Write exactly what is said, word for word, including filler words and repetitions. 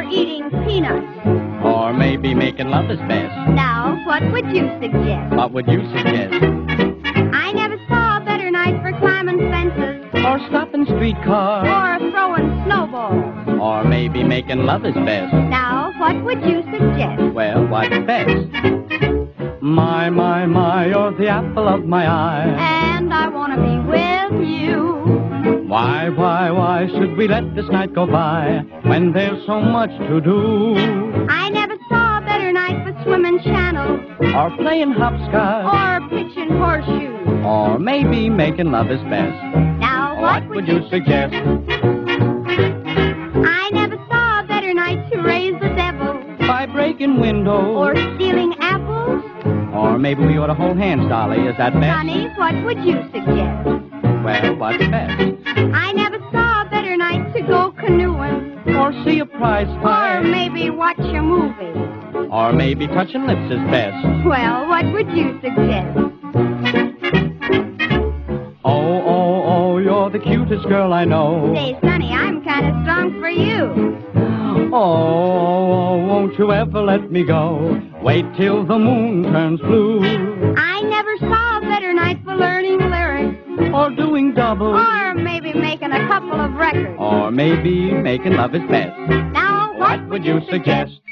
eating peanuts. Or maybe making love is best. Now, what would you suggest? What would you suggest? I never saw a better night for climbing fences. Or stopping streetcars. Or throwing snowballs. Or maybe making love is best. Now, what would you suggest? Well, what's best? My, my, my, you're the apple of my eye. And I want to be with you. Why, why, why should we let this night go by when there's so much to do? I never saw a better night for swimming channels. Or playing hopscotch. Or pitching horseshoes. Or maybe making love is best. Now, what, what would you suggest? I never saw a better night to raise the devil. By breaking windows. Or stealing apples. Or maybe we ought to hold hands, Dolly. Is that best? Honey, what would you suggest? Well, what's best? I never saw a better night to go canoeing. Or see a prize fight. Or maybe watch a movie. Or maybe touching lips is best. Well, what would you suggest? Oh, oh, oh, you're the cutest girl I know. Say, Sonny, I'm kind of strong for you. Oh, oh, won't you ever let me go? Wait till the moon turns blue. I never saw a better night for learning lyrics. Or doing double. Or maybe making a couple of records. Or maybe making love is best. Now, what, what would you suggest?